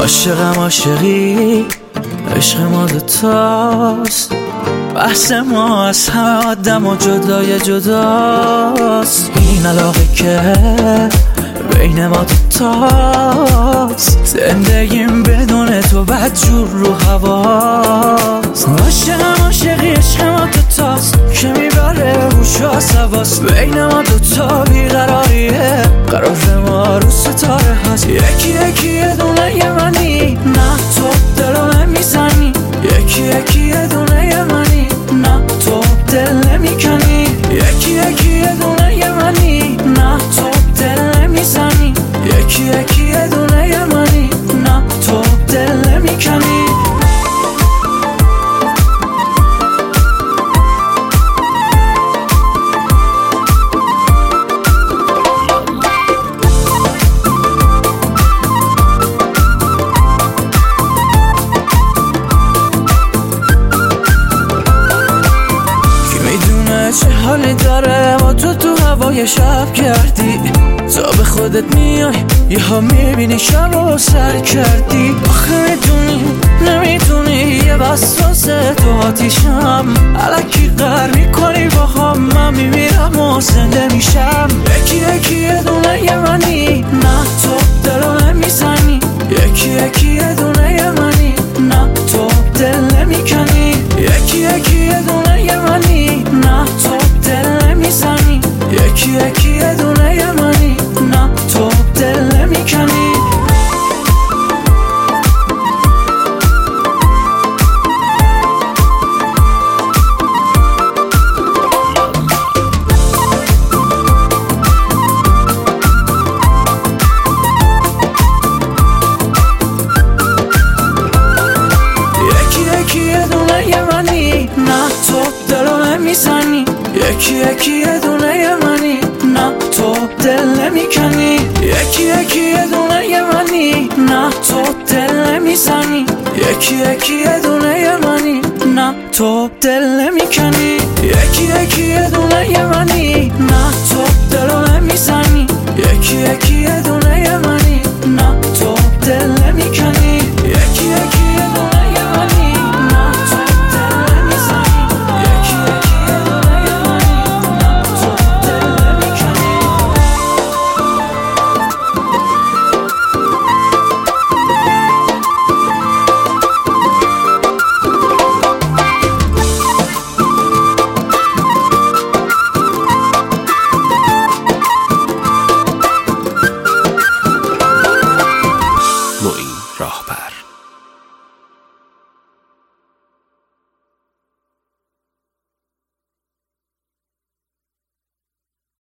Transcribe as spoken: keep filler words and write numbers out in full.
عاشقم عاشقی عشق ما دوتاست، بحث ما از همه آدم و جدای جداست. این علاقه که بین ما دوتاست، زندگیم بدون تو بدجور رو هواست. عاشقم عاشقی عشق ما دوتاست که میبره روش و سواست. بین ما دوتا بیقراریه، قرار ما رو ستاره هست. یکی یکی یه دونه یه منی، نه تو دلو نمیزنی. یکی یکی یه دونه یه منی، نه تو دل نمیکنی. یکی یکی یه دونه یه منی، نه تو دل نمیزنی. یکی یکی یه دونه یه منی، نه تو دل نمیکنی. چه حالی داره با تو تو هوای شب کردی. تا به خودت میای یه ها میبینی شب رو سر کردی. آخه میدونی نمیدونی یه وسوسه تو آتیشم. الکی قهر میکنی با هم، من میمیرم و زنده میشم. یکی یکی یه دونه یه منی، نه تو دلو نمیزنی. یکی یکی یه دونه یه منی، نه تو دل نمیکنی. یکی یکی یه دونه یه منی، نه تو دل نمیزنی. یکی یکی یه دونه یه منی، نه تو دل نمیکنی. یکی یکی یه دونه یه منی، نه تو دل نمیکنی. یکی یکی یه دونه یه منی، نه تو دل نمیزنی. یکی یکی یه دونه یه منی، نه تو دل نمیکنی. یکی یکی یه دونه یه منی، نه تو دلو نمیزنی. یکی یکی یه دونه